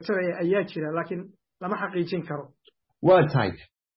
ayaa jira laakiin lama xaqiijin karo. Waa tahay.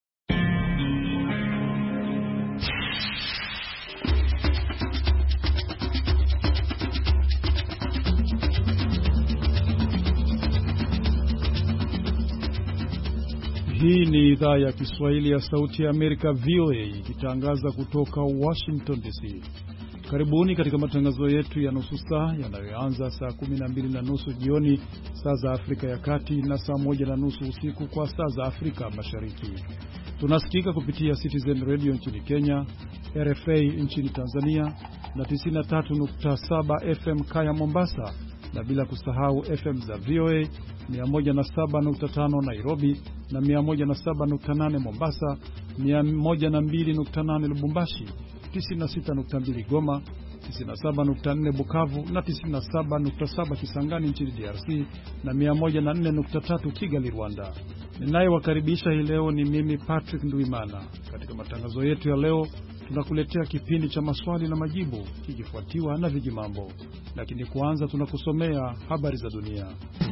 Hii ni idhaa ya Kiswahili ya Sauti ya Amerika VOA ikitangaza kutoka Washington DC. Karibuni katika matangazo yetu ya nusu saa yanayoanza saa 12:30 jioni saa za Afrika ya Kati na saa 1:30 usiku kwa saa za Afrika Mashariki. Tunasikika kupitia Citizen Radio nchini Kenya, RFA nchini Tanzania na 93.7 FM Kaya Mombasa, na bila kusahau FM za VOA 107.5 Nairobi na 107.8 Mombasa, 102.8 Lubumbashi, 96.2 Goma, 97.4 Bukavu na 97.7 Kisangani nchini DRC na 104.3 Kigali, Rwanda. Ninayewakaribisha hii leo ni mimi Patrick Nduimana. Katika matangazo yetu ya leo tunakuletea kipindi cha maswali na majibu kikifuatiwa na vijimambo. Lakini kwanza tunakusomea habari za dunia.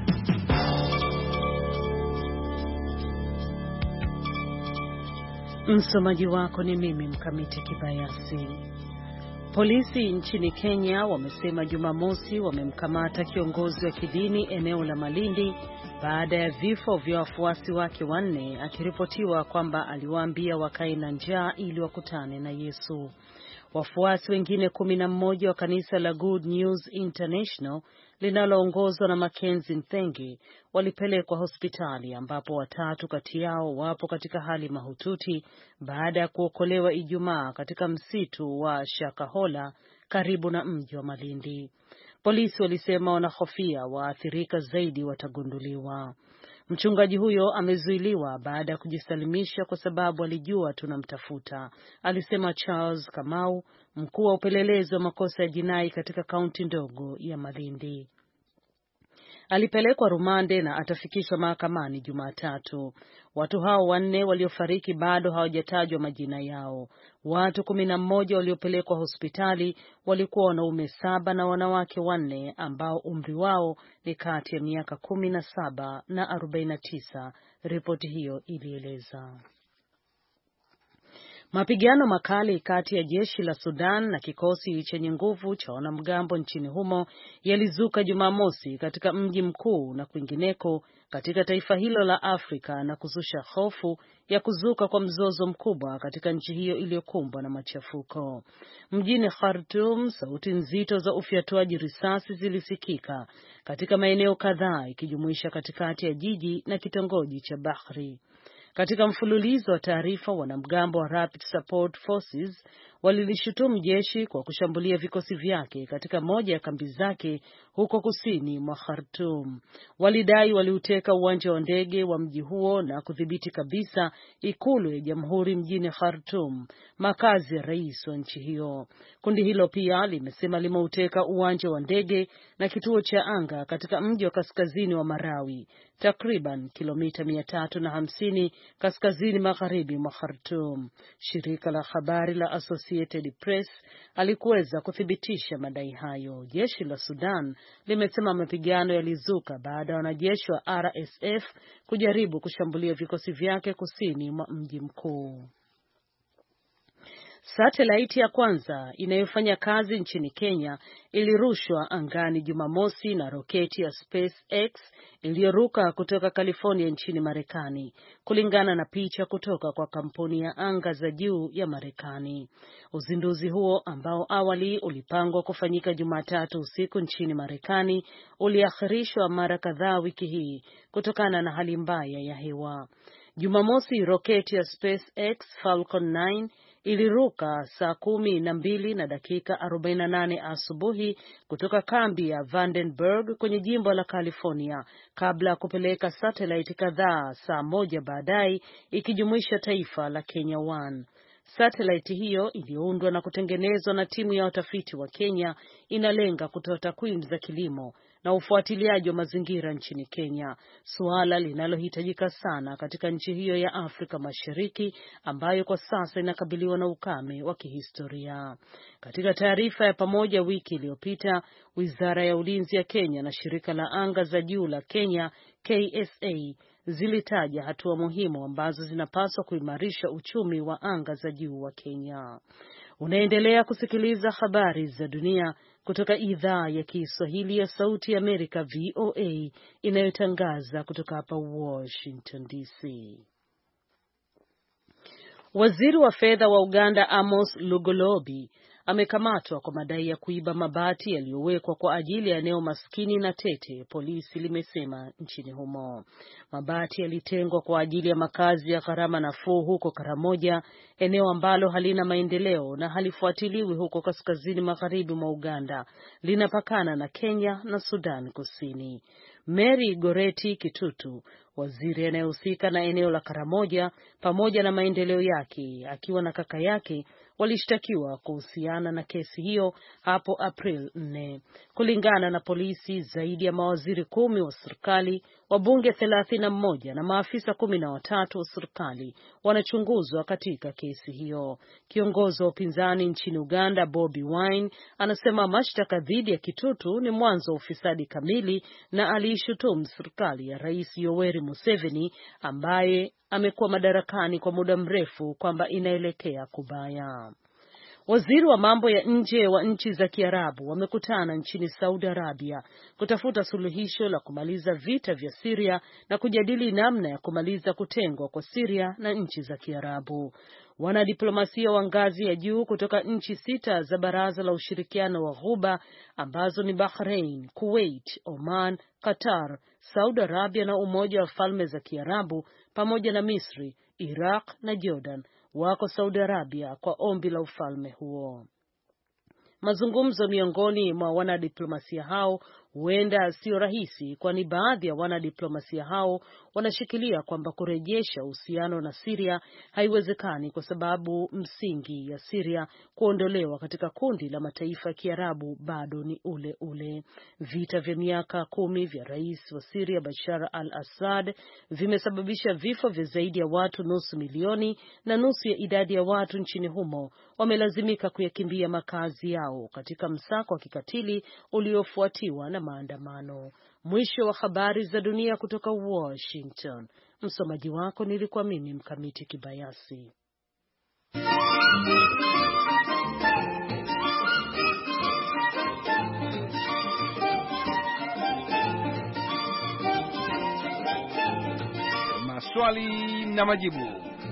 Msomaji wako ni mimi Mkamiti Kibayasi. Polisi nchini Kenya wamesema Jumamosi wamemkamata kiongozi wa kidini eneo la Malindi baada ya vifo vya wafuasi wake 4, akiripotiwa kwamba aliwaambia wakae na njaa ili wakutane na Yesu. Wafuasi wengine 11 wa kanisa la Good News International linaloongozwa na Mackenzie Nthengi walipelekwa hospitali ambapo 3 kati yao wapo katika hali mahututi baada ya kuokolewa Ijumaa katika msitu wa Shakahola karibu na mji wa Malindi. Polisi walisema wanahofia waathirika zaidi watagunduliwa. Mchungaji huyo amezuiliwa baada ya kujisalimisha kwa sababu alijua tunamtafuta, alisema Charles Kamau, mkuu wa upelelezi wa makosa ya jinai katika kaunti ndogo ya Malindi. Alipelekwa rumande na atafikishwa mahakamani Jumatatu. Watu hao 4 waliofariki bado hawajatajwa majina yao. Watu 11 waliopelekwa hospitali walikuwa wanaume 7 na wanawake 4 ambao umri wao ni kati ya miaka 17 na 49, ripoti hiyo ilieleza. Mapigano makali kati ya jeshi la Sudan na kikosi chenye nguvu cha wanamgambo nchini humo yalizuka Jumamosi katika mji mkuu na kwingineko katika taifa hilo la Afrika na kuzusha hofu ya kuzuka kwa mzozo mkubwa katika nchi hiyo iliyokumbwa na machafuko. Mjini Khartoum, sauti nzito za ufyatuaji risasi zilisikika katika maeneo kadhaa ikijumuisha katikati ya jiji na kitongoji cha Bahri. Katika mfululizo wa taarifa, wanamgambo wa Rapid Support Forces walilishutumu jeshi kwa kushambulia vikosi vyake katika moja ya kambi zake huko kusini mwa Khartoum. Walidai waliuteka uwanja wa ndege wa mji huo na kudhibiti kabisa ikulu ya jamhuri mjini Khartoum, makazi ya rais wa nchi hiyo. Kundi hilo pia limesema limeuteka uwanja wa ndege na kituo cha anga katika mji wa kaskazini wa Marawi, takriban kilomita 350 kaskazini magharibi mwa Khartoum. Shirika la habari la Associated Press alikuweza kuthibitisha madai hayo. Jeshi la Sudan limesema mapigano yalizuka baada ya wanajeshi wa RSF kujaribu kushambulia vikosi vyake kusini mwa mji mkuu. Satellite ya kwanza inayofanya kazi nchini Kenya ilirushwa angani Jumamosi na roketi ya SpaceX iliyoruka kutoka California nchini Marekani, kulingana na picha kutoka kwa kampuni ya anga za juu ya Marekani. Uzinduzi huo ambao awali ulipangwa kufanyika Jumatatu usiku nchini Marekani uliahirishwa mara kadhaa wiki hii kutokana na hali mbaya ya hewa. Jumamosi, roketi ya SpaceX Falcon 9 iliruka saa 12:48 asubuhi kutoka kambi ya Vandenberg kwenye jimbo la California kabla ya kupeleka satellite kadhaa saa 1 baadaye, ikijumuisha taifa la Kenya 1. Satellite hiyo iliyoundwa na kutengenezwa na timu ya watafiti wa Kenya inalenga kutoa takwimu za kilimo na ufuatiliaji wa mazingira nchini Kenya, suala linalohitajika sana katika nchi hiyo ya Afrika Mashariki ambayo kwa sasa inakabiliwa na ukame wa kihistoria. Katika taarifa ya pamoja wiki iliyopita, Wizara ya Ulinzi ya Kenya na shirika la anga za juu la Kenya KSA zilitaja hatua muhimu ambazo zinapaswa kuimarisha uchumi wa anga za juu wa Kenya. Unaendelea kusikiliza habari za dunia kutoka idhaa ya Kiswahili ya Sauti ya Amerika VOA inayotangaza kutoka hapa Washington DC. Waziri wa fedha wa Uganda Amos Lugolobi amekamatwa kwa madai ya kuiba mabati yaliyowekwa kwa ajili ya eneo maskini na tete, polisi limesema nchini humo. Mabati yalitengwa kwa ajili ya makazi ya gharama nafuu huko Karamoja, eneo ambalo halina maendeleo na halifuatiliwi huko kaskazini magharibi mwa Uganda, linapakana na Kenya na Sudan Kusini. Mary Goreti Kitutu, waziri anayehusika na eneo la Karamoja pamoja na maendeleo yake, akiwa na kaka yake, walishtakiwa kuhusiana na kesi hiyo hapo April 4. Kulingana na polisi, zaidi ya mawaziri 10 wa serikali, wabunge 31 na maafisa 13 wa serikali wanachunguzwa katika kesi hiyo. Kiongozi wa upinzani nchini Uganda Bobi Wine anasema mashtaka dhidi ya Kitutu ni mwanzo wa ufisadi kamili na aliishutumu serikali ya Rais Yoweri Museveni ambaye amekuwa madarakani kwa muda mrefu kwamba inaelekea kubaya. Waziri wa mambo ya nje wa nchi za Kiarabu wamekutana nchini Saudi Arabia kutafuta suluhisho la kumaliza vita vya Syria na kujadili namna ya kumaliza kutengwa kwa Syria na nchi za Kiarabu. Wanadiplomasia wa ngazi ya juu kutoka nchi 6 za Baraza la Ushirikiano wa Ghuba ambazo ni Bahrain, Kuwait, Oman, Qatar, Saudi Arabia na Umoja wa Falme za Kiarabu pamoja na Misri, Iraq na Jordan wako Saudi Arabia kwa ombi la ufalme huo. Mazungumzo miongoni mwa wanadiplomasia hao huenda sio rahisi, kwani baadhi ya wanadiplomasia hao wanashikilia kwamba kurejesha uhusiano na Syria haiwezekani kwa sababu msingi ya Syria kuondolewa katika kundi la mataifa ya Kiarabu bado ni ule ule. Vita vya miaka 10 vya rais wa Syria Bashar al-Assad vimesababisha vifo vya zaidi ya watu 500,000 na nusu ya idadi ya watu nchini humo wamelazimika kuyakimbia makazi yao katika msako wa kikatili uliofuatiwa na maandamano. Mwisho wa habari za dunia kutoka Washington. Msomaji wako nilikuwa mimi Mkamiti Kibayasi. Maswali na majibu.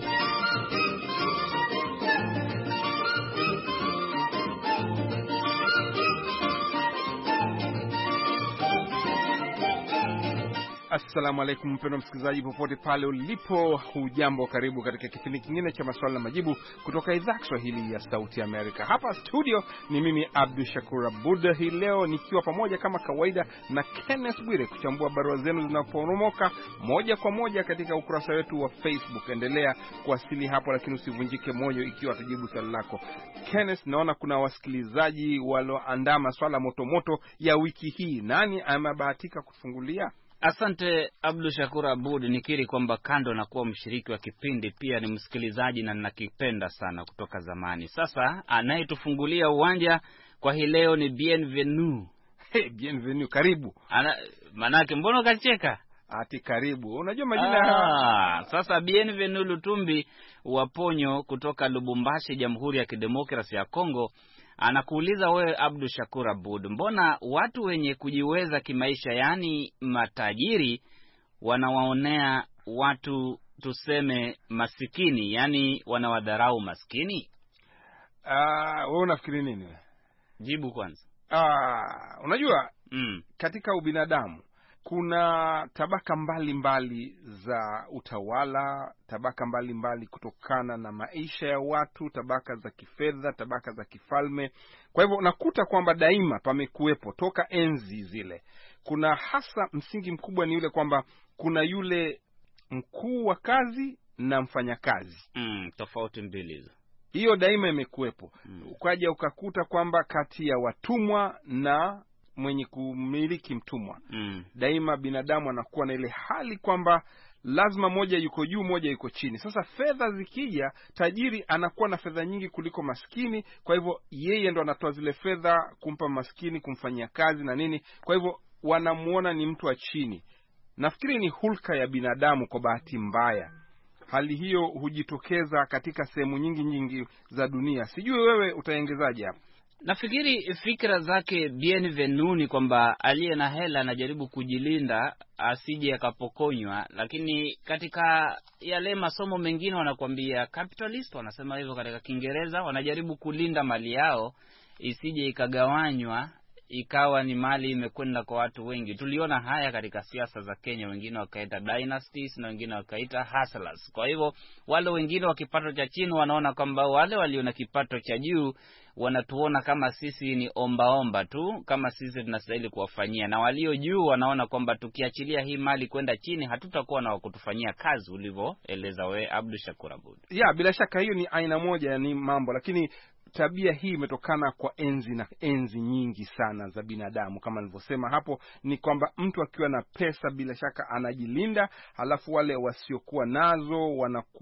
Assalamu alaikum mpendwa msikilizaji popote pale ulipo, hujambo, karibu katika kipindi kingine cha maswali na majibu kutoka idhaa Kiswahili ya Sauti ya Amerika. Hapa studio ni mimi Abdul Shakur Abud, hii leo nikiwa pamoja kama kawaida na Kenneth Bwire kuchambua barua zenu zinaporomoka moja kwa moja katika ukurasa wetu wa Facebook. Endelea kuwasili hapo, lakini usivunjike moyo ikiwa tujibu swali lako. Kenneth, naona kuna wasikilizaji walioandaa maswala moto ya wiki hii. Nani amebahatika kufungulia? Asante Abdul Shakur Abud, nikiri kwamba kando na kuwa mshiriki wa kipindi pia ni msikilizaji na ninakipenda sana kutoka zamani. Sasa anayetufungulia uwanja kwa hii leo ni Bienvenue. Bienvenue, karibu. Manake mbona kacheka? Ati karibu. Unajua majina. Sasa Bienvenue Lutumbi wa Ponyo kutoka Lubumbashi, Jamhuri ya Kidemokrasia ya Kongo, anakuuliza wewe Abdul Shakur Abud, mbona watu wenye kujiweza kimaisha, yani matajiri, wanawaonea watu tuseme masikini, yani wanawadharau maskini? Wewe unafikiri nini? Jibu kwanza. Unajua katika ubinadamu kuna tabaka mbalimbali za utawala, tabaka mbalimbali kutokana na maisha ya watu, tabaka za kifedha, tabaka za kifalme. Kwa hivyo unakuta kwamba daima pamekuwepo toka enzi zile. Kuna hasa msingi mkubwa ni yule kwamba kuna yule mkuu wa kazi na mfanyakazi. Tofauti mbili hizo. Hiyo daima imekuwepo. Ukaja ukakuta kwamba kati ya watumwa na mwenye kumiliki mtumwa. Daima binadamu anakuwa na ile hali kwamba lazima moja yuko juu, moja yuko chini. Sasa fedha zikija, tajiri anakuwa na fedha nyingi kuliko maskini, kwa hivyo yeye ndo anatoa zile fedha kumpa maskini, kumfanyia kazi na nini. Kwa hivyo wanamuona ni mtu wa chini. Nafikiri ni hulka ya binadamu kwa bahati mbaya. Hali hiyo hujitokeza katika sehemu nyingi za dunia. Sijui wewe utaongezaje hapo? Nafikiri fikra zake Bienvenu ni kwamba aliye na hela anajaribu kujilinda asije akapokonywa, lakini katika yale masomo mengine wanakuambia capitalist, wanasema hivyo katika Kiingereza, wanajaribu kulinda mali yao isije ikagawanywa ikawa ni mali imekwenda kwa watu wengi. Tuliona haya katika siasa za Kenya, wengine wakaita dynasties na wengine wakaita hustlers. Kwa hivyo wale wengine wa kipato cha chini wanaona kwamba wale walio na kipato cha juu wanatuona kama sisi ni ombaomba tu, kama sisi tunastahili kuwafanyia, na walio juu wanaona kwamba tukiachilia hii mali kwenda chini hatutakuwa na wakutufanyia kazi, ulivyoeleza wewe Abdul Shakur Abud. Bila shaka hiyo ni aina moja ni mambo, lakini tabia hii imetokana kwa enzi nyingi sana za binadamu. Kama nilivyosema hapo, ni kwamba mtu akiwa na pesa bila shaka anajilinda, halafu wale wasiokuwa nazo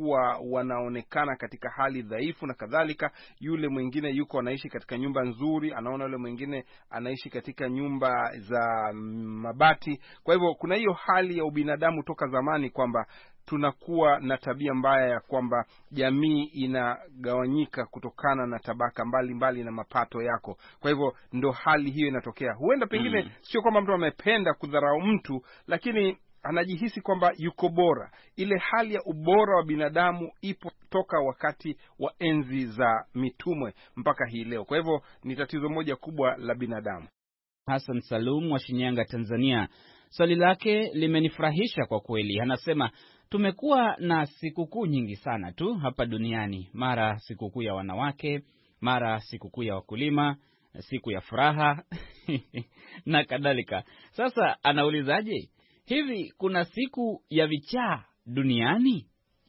wanaonekana katika hali dhaifu na kadhalika. Yule mwingine yuko anaishi katika nyumba nzuri, anaona yule mwingine anaishi katika nyumba za mabati. Kwa hivyo kuna hiyo hali ya ubinadamu toka zamani kwamba tunakuwa na tabia mbaya ya kwamba jamii inagawanyika kutokana na tabaka mbali na mapato yako. Kwa hivyo ndo hali hiyo inatokea. Huenda pengine sio kwamba mtu amependa kudharau mtu, lakini anajihisi kwamba yuko bora. Ile hali ya ubora wa binadamu ipo toka wakati wa enzi za mitumwe mpaka hii leo. Kwa hivyo ni tatizo moja kubwa la binadamu. Hassan Salum wa Shinyanga, Tanzania, swali lake limenifurahisha kwa kweli. Anasema tumekuwa na sikukuu nyingi sana tu hapa duniani, mara sikukuu ya wanawake, mara sikukuu ya wakulima, siku ya furaha na kadhalika. Sasa anaulizaje, hivi kuna siku ya vichaa duniani?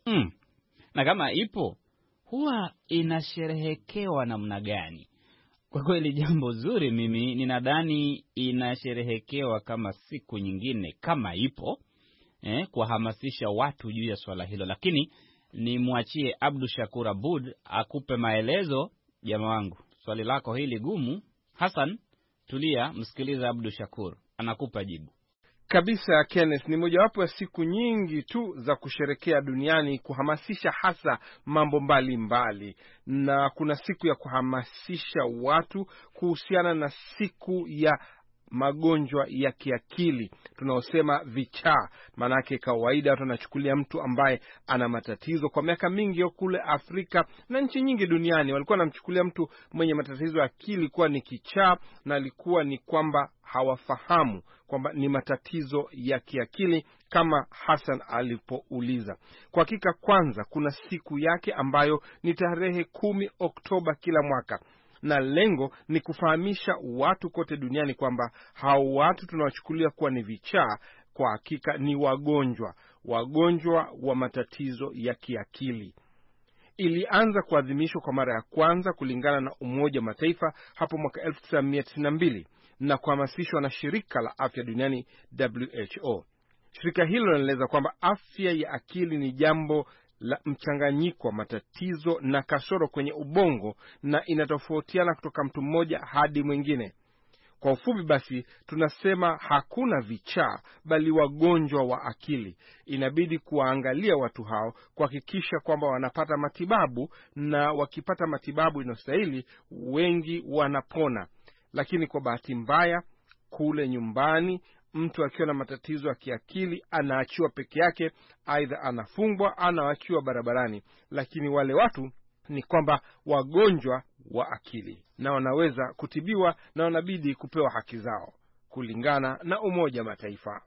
Na kama ipo, huwa inasherehekewa namna gani? Kwa kweli jambo zuri, mimi ninadhani inasherehekewa kama siku nyingine kama ipo, kuhamasisha watu juu ya swala hilo. Lakini nimwachie Abdul Shakur Abud akupe maelezo. Jamaa wangu, swali lako hili gumu. Hassan, tulia, msikiliza Abdul Shakur, anakupa jibu. Kabisa Kenneth, ni mojawapo ya siku nyingi tu za kusherekea duniani, kuhamasisha hasa mambo mbalimbali. Na kuna siku ya kuhamasisha watu kuhusiana na siku ya magonjwa ya kiakili tunaosema vichaa. Manake kawaida watu wanachukulia mtu ambaye ana matatizo. Kwa miaka mingi kule Afrika na nchi nyingi duniani walikuwa wanamchukulia mtu mwenye matatizo ya akili kuwa ni kichaa, na alikuwa ni kwamba hawafahamu kwamba ni matatizo ya kiakili kama Hassan alipouliza. Kwa hakika, kwanza kuna siku yake ambayo ni tarehe 10 Oktoba kila mwaka, na lengo ni kufahamisha watu kote duniani kwamba hao watu tunawachukulia kuwa ni vichaa kwa hakika ni wagonjwa wa matatizo ya kiakili. Ilianza kuadhimishwa kwa mara ya kwanza kulingana na Umoja wa Mataifa hapo mwaka 1992 na kuhamasishwa na shirika la afya duniani WHO. Shirika hilo linaeleza kwamba afya ya akili ni jambo la mchanganyiko wa matatizo na kasoro kwenye ubongo na inatofautiana kutoka mtu mmoja hadi mwingine. Kwa ufupi basi, tunasema hakuna vichaa bali wagonjwa wa akili. Inabidi kuwaangalia watu hao, kuhakikisha kwamba wanapata matibabu, na wakipata matibabu inayostahili wengi wanapona. Lakini kwa bahati mbaya kule nyumbani, mtu akiwa na matatizo ya kiakili anaachiwa peke yake, aidha anafungwa, anaachiwa barabarani. Lakini wale watu ni kwamba wagonjwa wa akili na wanaweza kutibiwa na wanabidi kupewa haki zao kulingana na Umoja wa Mataifa.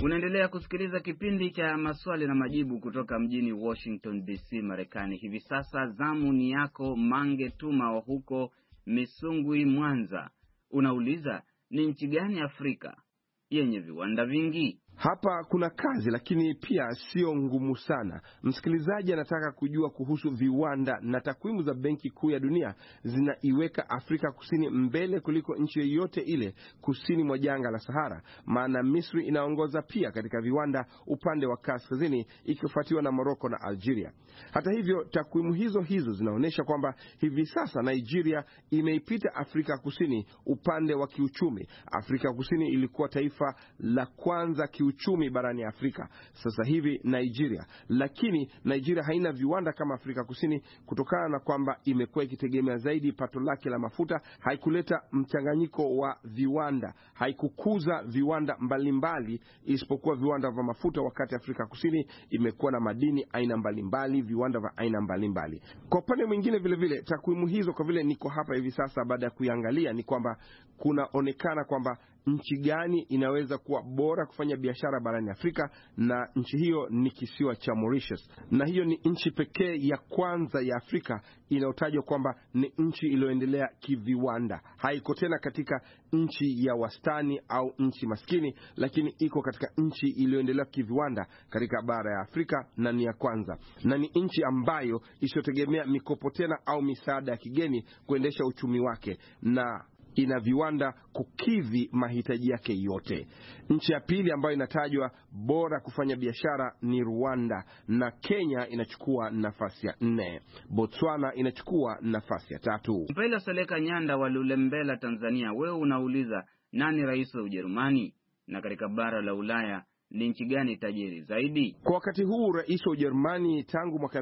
Unaendelea kusikiliza kipindi cha maswali na majibu kutoka mjini Washington DC, Marekani. Hivi sasa zamu ni yako Mange Tuma wa huko Misungwi, Mwanza. Unauliza, ni nchi gani Afrika yenye viwanda vingi? Hapa kuna kazi lakini pia sio ngumu sana. Msikilizaji anataka kujua kuhusu viwanda, na takwimu za Benki Kuu ya Dunia zinaiweka Afrika Kusini mbele kuliko nchi yoyote ile kusini mwa jangwa la Sahara. Maana Misri inaongoza pia katika viwanda upande wa kaskazini, ikifuatiwa na Morocco na Algeria. Hata hivyo, takwimu hizo zinaonyesha kwamba hivi sasa Nigeria imeipita Afrika Kusini upande wa kiuchumi. Afrika Kusini ilikuwa taifa la kwanza kiuchumi barani Afrika, sasa hivi Nigeria. Lakini Nigeria haina viwanda kama Afrika Kusini kutokana na kwamba imekuwa ikitegemea zaidi pato lake la mafuta. Haikuleta mchanganyiko wa viwanda, haikukuza viwanda mbalimbali isipokuwa viwanda vya mafuta, wakati Afrika Kusini imekuwa na madini aina mbalimbali, viwanda vya aina mbalimbali. Kwa upande mwingine vile vile, takwimu hizo kwa vile niko hapa hivi sasa baada ya kuiangalia, ni kwamba kunaonekana kwamba nchi gani inaweza kuwa bora kufanya biashara barani Afrika, na nchi hiyo ni kisiwa cha Mauritius. Na hiyo ni nchi pekee ya kwanza ya Afrika inayotajwa kwamba ni nchi iliyoendelea kiviwanda. Haiko tena katika nchi ya wastani au nchi maskini, lakini iko katika nchi iliyoendelea kiviwanda katika bara ya Afrika, na ni ya kwanza. Na ni nchi ambayo isiyotegemea mikopo tena au misaada ya kigeni kuendesha uchumi wake, na ina viwanda kukidhi mahitaji yake yote. Nchi ya pili ambayo inatajwa bora kufanya biashara ni Rwanda, na Kenya inachukua nafasi ya 4. Botswana inachukua nafasi ya 3. Mpela Seleka Nyanda wa Lulembela, Tanzania, wewe unauliza, nani rais wa Ujerumani? Na katika bara la Ulaya ni nchi gani tajiri zaidi? Kwa wakati huu rais wa Ujerumani tangu mwaka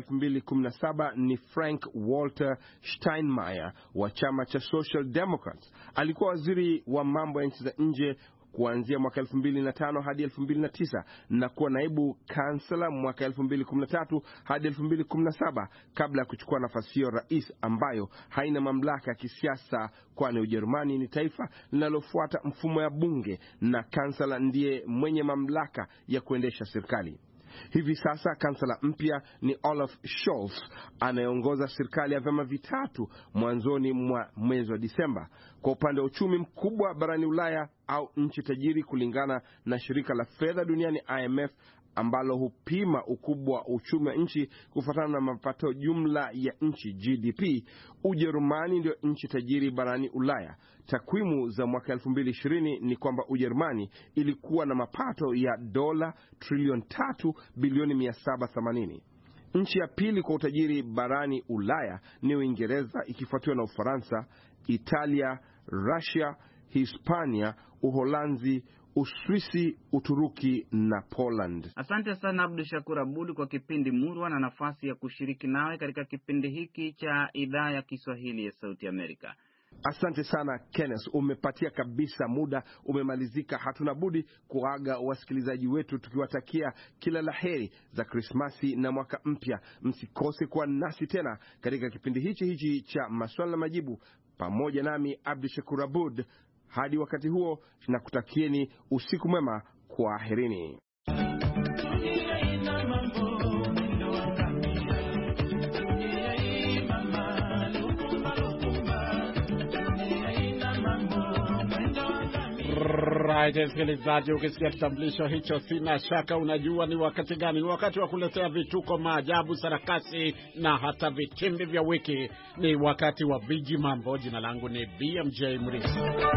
2017 ni Frank Walter Steinmeier wa chama cha Social Democrats. Alikuwa waziri wa mambo ya nchi za nje kuanzia mwaka 2005 hadi 2009 na kuwa naibu kansela mwaka 2013 hadi 2017 kabla ya kuchukua nafasi hiyo rais, ambayo haina mamlaka ya kisiasa, kwani Ujerumani ni taifa linalofuata mfumo ya bunge na kansela ndiye mwenye mamlaka ya kuendesha serikali. Hivi sasa kansela mpya ni Olaf Scholz, anayeongoza serikali ya vyama vitatu mwanzoni mwa mwezi wa Disemba. Kwa upande wa uchumi mkubwa barani Ulaya au nchi tajiri kulingana na shirika la fedha duniani IMF, ambalo hupima ukubwa wa uchumi wa nchi kufuatana na mapato jumla ya nchi GDP, Ujerumani ndio nchi tajiri barani Ulaya. Takwimu za mwaka 2020 ni kwamba Ujerumani ilikuwa na mapato ya dola trilioni 3 bilioni 780. Nchi ya pili kwa utajiri barani Ulaya ni Uingereza, ikifuatiwa na Ufaransa, Italia, Russia, Hispania, Uholanzi, Uswisi, Uturuki na Poland. Asante sana Abdu Shakur Abud kwa kipindi murwa na nafasi ya kushiriki nawe katika kipindi hiki cha idhaa ya Kiswahili ya Sauti Amerika. Asante sana Kenneth, umepatia kabisa, muda umemalizika. Hatuna budi kuaga wasikilizaji wetu tukiwatakia kila laheri za Krismasi na mwaka mpya. Msikose kuwa nasi tena katika kipindi hichi cha maswali na majibu pamoja nami Abdu Shakur Abud. Hadi wakati huo, tunakutakieni usiku mwema. Kwaherini. Right, msikilizaji, ukisikia kitambulisho hicho sina shaka unajua ni wakati gani. Ni wakati wa kuletea vituko, maajabu, sarakasi na hata vitimbi vya wiki. Ni wakati wa Viji Mambo. Jina langu ni BMJ Mrisi.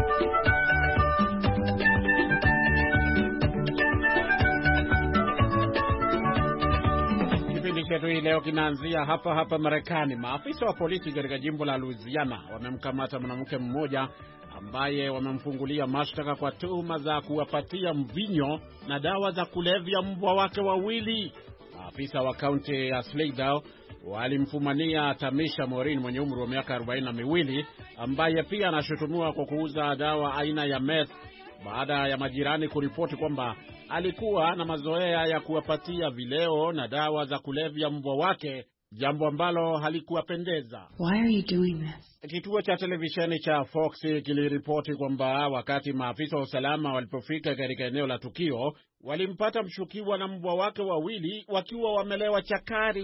Kipindi chetu hii leo kinaanzia hapa Marekani. Maafisa wa polisi katika jimbo la Louisiana wamemkamata mwanamke mmoja ambaye wamemfungulia mashtaka kwa tuhuma za kuwapatia mvinyo na dawa za kulevya mbwa wake wawili. Maafisa wa kaunti ya Slidell walimfumania Tamisha Morin mwenye umri wa miaka 42 ambaye pia anashutumiwa kwa kuuza dawa aina ya meth baada ya majirani kuripoti kwamba alikuwa na mazoea ya kuwapatia vileo na dawa za kulevya mbwa wake, jambo ambalo halikuwapendeza. Why are you doing this? Kituo cha televisheni cha Fox kiliripoti kwamba wakati maafisa wa usalama walipofika katika eneo la tukio, walimpata mshukiwa na mbwa wake wawili wakiwa wamelewa chakari.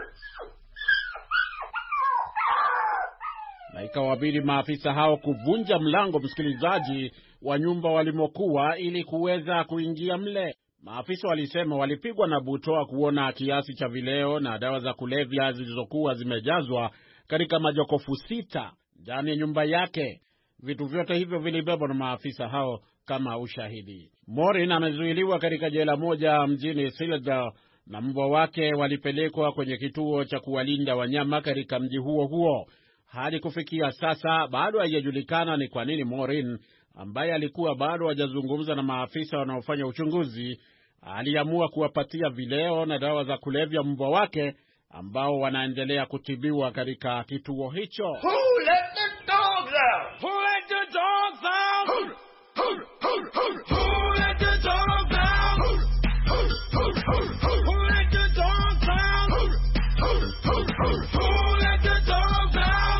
Na ikawabidi maafisa hao kuvunja mlango, msikilizaji, wa nyumba walimokuwa ili kuweza kuingia mle. Maafisa walisema walipigwa na butwaa kuona kiasi cha vileo na dawa za kulevya zilizokuwa zimejazwa katika majokofu 6 ndani ya nyumba yake. Vitu vyote hivyo vilibebwa na maafisa hao kama ushahidi. Maureen amezuiliwa katika jela moja mjini Seattle na mbwa wake walipelekwa kwenye kituo cha kuwalinda wanyama katika mji huo. Hadi kufikia sasa bado haijulikana ni kwa nini Maureen, ambaye alikuwa bado hajazungumza na maafisa wanaofanya uchunguzi, aliamua kuwapatia vileo na dawa za kulevya mbwa wake ambao wanaendelea kutibiwa katika kituo hicho. Who let the dogs out? Who let the dogs out? Who let the dogs out? Who let the dogs out? Who let the dogs out?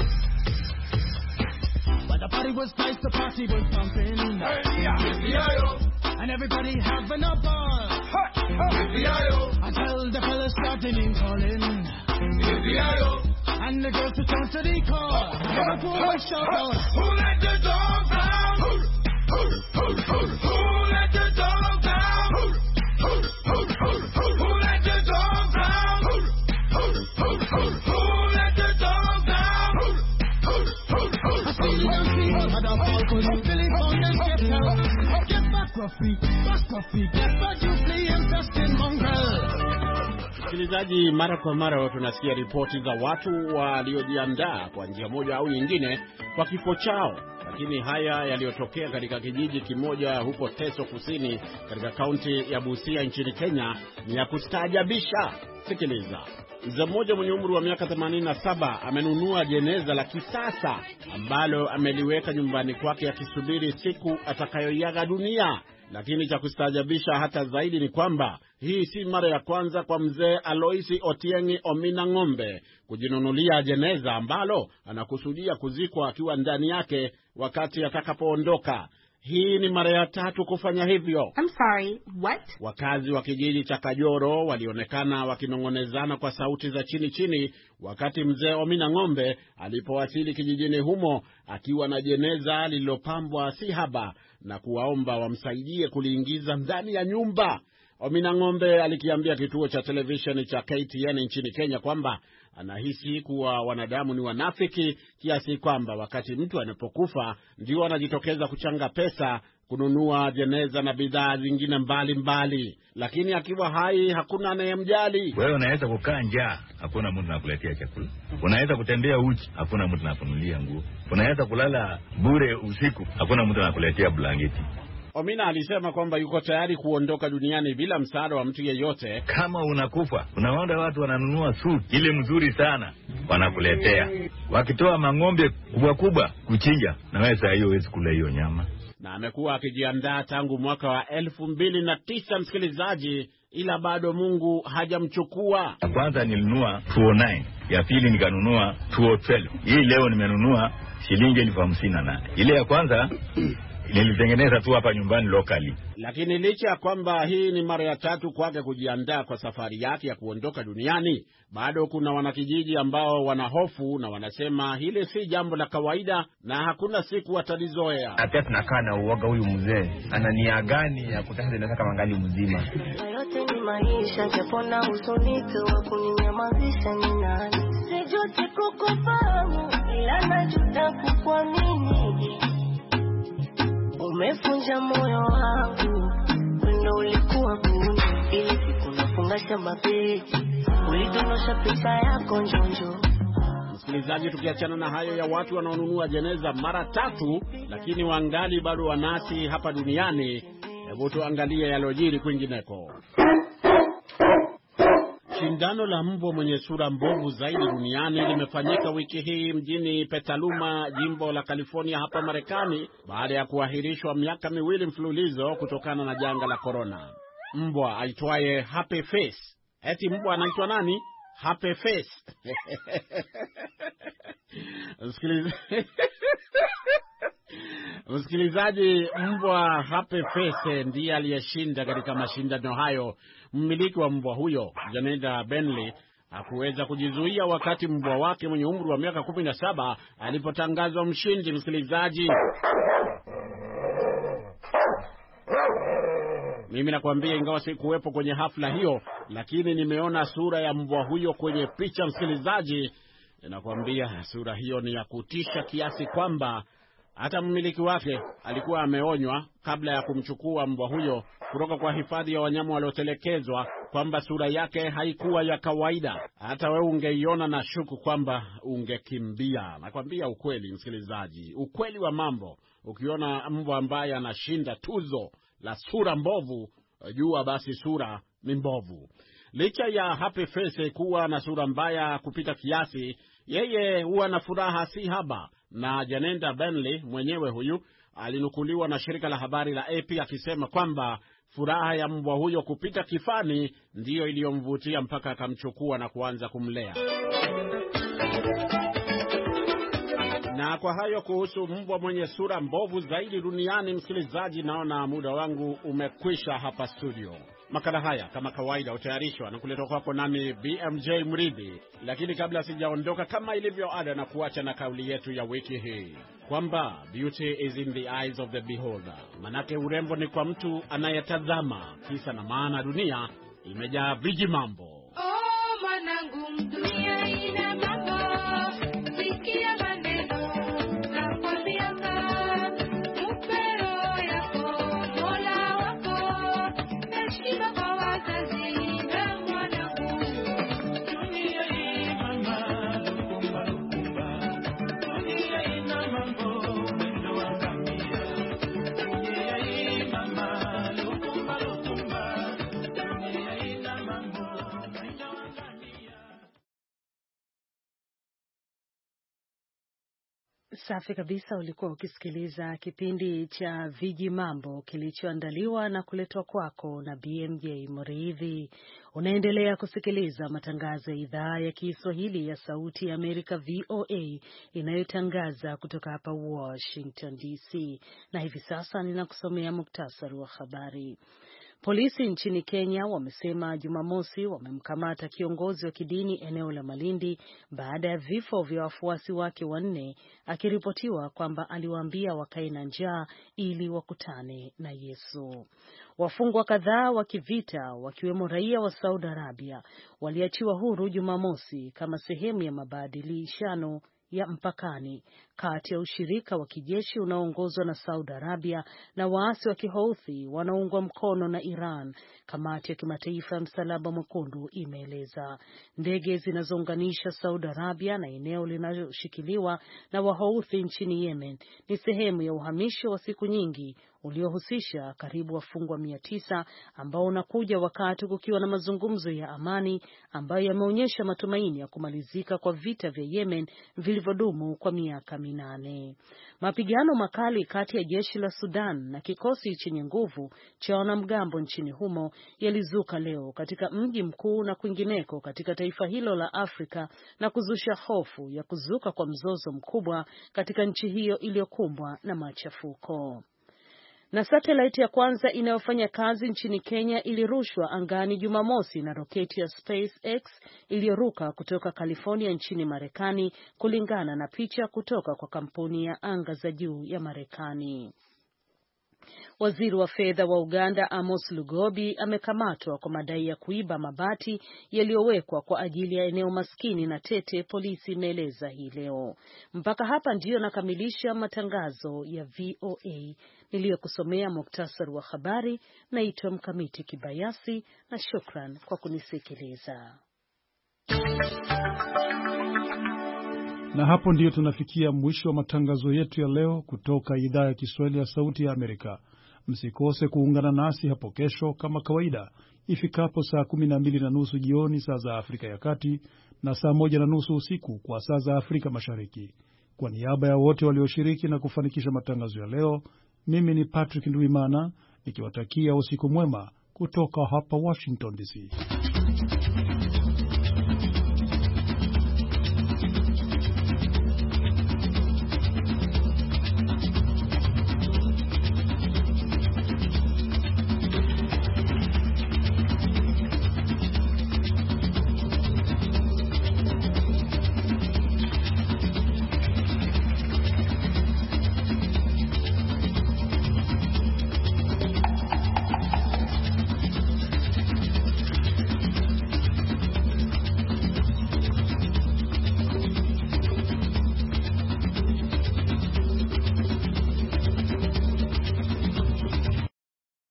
When the party was nice, the party was pumping. And everybody having a ball. Until the fellas started name calling. And the girls would turn to the call. Liverpool would shout out, who let the dogs out? Who let the dogs out? Who let the dogs out? Who let the dogs out? I see you had a ball, cause you Billy found and get out. Get back, Ruffy, get back, you flea infested mongrel. Msikilizaji, mara kwa mara tunasikia ripoti za watu waliojiandaa kwa njia moja au nyingine kwa kifo chao, lakini haya yaliyotokea katika kijiji kimoja huko Teso Kusini katika kaunti ya Busia nchini Kenya ni ya kustaajabisha. Sikiliza. Mzee mmoja mwenye umri wa miaka 87 amenunua jeneza la kisasa ambalo ameliweka nyumbani kwake akisubiri siku atakayoiaga dunia. Lakini cha kustaajabisha hata zaidi ni kwamba hii si mara ya kwanza kwa mzee Aloisi Otiengi Omina Ng'ombe kujinunulia jeneza ambalo anakusudia kuzikwa akiwa ndani yake wakati atakapoondoka. Hii ni mara ya 3 kufanya hivyo. I'm sorry, what? Wakazi wa kijiji cha Kajoro walionekana wakinong'onezana kwa sauti za chini wakati mzee Omina Ng'ombe alipowasili kijijini humo akiwa na jeneza lililopambwa si haba na kuwaomba wamsaidie kuliingiza ndani ya nyumba. Omina Ng'ombe alikiambia kituo cha televisheni cha KTN nchini Kenya kwamba anahisi kuwa wanadamu ni wanafiki kiasi kwamba wakati mtu anapokufa ndio anajitokeza kuchanga pesa kununua jeneza na bidhaa zingine mbalimbali, lakini akiwa hai hakuna anayemjali. Wewe unaweza kukaa njaa, hakuna mtu anakuletea chakula. Unaweza kutembea uchi, hakuna mtu anakununulia nguo. Unaweza kulala bure usiku, hakuna mtu anakuletea blanketi. Omina alisema kwamba yuko tayari kuondoka duniani bila msaada wa mtu yeyote. Kama unakufa, unaona watu wananunua suit ile mzuri sana wanakuletea. Wakitoa mang'ombe kubwa kuchinja, na wewe saa hiyo huwezi kula hiyo nyama. Na amekuwa akijiandaa tangu mwaka wa 2009, msikilizaji, ila bado Mungu hajamchukua. Ya kwanza nilinunua 209, ya pili nikanunua 212. Hii leo nimenunua shilingi 58. Ile ya kwanza nilitengeneza tu hapa nyumbani locally. Lakini licha ya kwamba hii ni mara ya 3 kwake kujiandaa kwa safari yake ya kuondoka duniani, bado kuna wanakijiji ambao wanahofu na wanasema hili si jambo la kawaida na hakuna siku watalizoea. Hata tunakaa na uoga, huyu mzee ana nia gani ya kutafuta kama ngali mzima? Yote ni maisha, japona usonito wa kuninyamazisha ni nani? Sijuti kukufahamu ila najuta kukuamini. Umefunja moyo wangu, wendo ulikuwa buni, ili siku nafungasha mapeji, ulidonosha picha yako njonjo. Msikilizaji, tukiachana na hayo ya watu wanaonunua jeneza mara 3 lakini wangali bado wanasi hapa duniani, hebu tuangalie yalojiri kwingineko. Shindano la mbwa mwenye sura mbovu zaidi duniani limefanyika wiki hii mjini Petaluma, jimbo la California hapa Marekani, baada ya kuahirishwa miaka 2 mfululizo kutokana na janga la corona. Mbwa aitwaye Happy Face. Eti mbwa anaitwa nani? Happy Face. Msikilizaji, mbwa Happy Face ndiye aliyeshinda katika mashindano hayo. Mmiliki wa mbwa huyo, Janeda Bentley, hakuweza kujizuia wakati mbwa wake mwenye umri wa miaka 17 alipotangazwa mshindi. Msikilizaji, mimi nakwambia, ingawa sikuwepo kwenye hafla hiyo, lakini nimeona sura ya mbwa huyo kwenye picha. Msikilizaji, nakwambia sura hiyo ni ya kutisha kiasi kwamba hata mmiliki wake alikuwa ameonywa kabla ya kumchukua mbwa huyo kutoka kwa hifadhi ya wanyama waliotelekezwa kwamba sura yake haikuwa ya kawaida. Hata wewe ungeiona na shuku kwamba ungekimbia. Nakwambia ukweli, msikilizaji, ukweli wa mambo. Ukiona mbwa ambaye anashinda tuzo la sura mbovu, jua basi sura ni mbovu. Licha ya Happy Face kuwa na sura mbaya kupita kiasi, yeye huwa na furaha si haba. Na Janeda Bentley mwenyewe huyu alinukuliwa na shirika la habari la AP akisema kwamba furaha ya mbwa huyo kupita kifani ndiyo iliyomvutia mpaka akamchukua na kuanza kumlea. Na kwa hayo kuhusu mbwa mwenye sura mbovu zaidi duniani, msikilizaji, naona muda wangu umekwisha hapa studio. Makala haya kama kawaida utayarishwa na kuletwa kwako nami BMJ Mridhi. Lakini kabla sijaondoka, kama ilivyo ada, na kuacha na kauli yetu ya wiki hii kwamba beauty is in the eyes of the beholder. Manake urembo ni kwa mtu anayetazama. Kisa na maana, dunia imejaa viji mambo. Oh, manangu, dunia ina mambo. Sikia maneno na kwambia upero yako Mola wako. Heshima kwa wazazi na mwanangu. Dunia hii mama, lukumba lukumba. Dunia ina mambo, mwendo wa ngamia. Dunia hii mama, lukumba lukumba. Dunia ina mambo, mwendo wa ngamia. Safi kabisa. Ulikuwa ukisikiliza kipindi cha Viji Mambo kilichoandaliwa na kuletwa kwako na BMJ Mridhi. Unaendelea kusikiliza matangazo ya idhaa ya Kiswahili ya Sauti ya Amerika, VOA, inayotangaza kutoka hapa Washington DC. Na hivi sasa ninakusomea muktasari wa habari. Polisi nchini Kenya wamesema Jumamosi wamemkamata kiongozi wa kidini eneo la Malindi baada ya vifo vya wafuasi wake 4, akiripotiwa kwamba aliwaambia wakae na njaa ili wakutane na Yesu. Wafungwa kadhaa wa kivita wakiwemo raia wa Saudi Arabia waliachiwa huru Jumamosi kama sehemu ya mabadilishano ya mpakani kati ya ushirika wa kijeshi unaoongozwa na Saudi Arabia na waasi wa Kihouthi wanaoungwa mkono na Iran. Kamati ya kimataifa ya Msalaba Mwekundu imeeleza ndege zinazounganisha Saudi Arabia na eneo linaloshikiliwa na Wahouthi nchini Yemen ni sehemu ya uhamisho wa siku nyingi uliohusisha karibu wafungwa 900 ambao unakuja wakati kukiwa na mazungumzo ya amani ambayo yameonyesha matumaini ya kumalizika kwa vita vya Yemen vilivyodumu kwa miaka 8. Mapigano makali kati ya jeshi la Sudan na kikosi chenye nguvu cha wanamgambo nchini humo yalizuka leo katika mji mkuu na kwingineko katika taifa hilo la Afrika na kuzusha hofu ya kuzuka kwa mzozo mkubwa katika nchi hiyo iliyokumbwa na machafuko. Na satellite ya kwanza inayofanya kazi nchini Kenya ilirushwa angani Jumamosi na roketi ya SpaceX iliyoruka kutoka California nchini Marekani, kulingana na picha kutoka kwa kampuni ya anga za juu ya Marekani. Waziri wa fedha wa Uganda Amos Lugobi amekamatwa kwa madai ya kuiba mabati yaliyowekwa kwa ajili ya eneo maskini na tete, polisi imeeleza hii leo. Mpaka hapa ndiyo nakamilisha matangazo ya VOA. Niliyokusomea muktasari wa habari naitwa Mkamiti Kibayasi, na shukran kwa kunisikiliza. Na hapo ndiyo tunafikia mwisho wa matangazo yetu ya leo kutoka idhaa ya Kiswahili ya Sauti ya Amerika. Msikose kuungana nasi hapo kesho kama kawaida ifikapo saa 12:30 jioni saa za Afrika ya Kati na saa 1:30 usiku kwa saa za Afrika Mashariki. Kwa niaba ya wote walioshiriki na kufanikisha matangazo ya leo, mimi ni Patrick Nduimana nikiwatakia usiku mwema kutoka hapa Washington DC.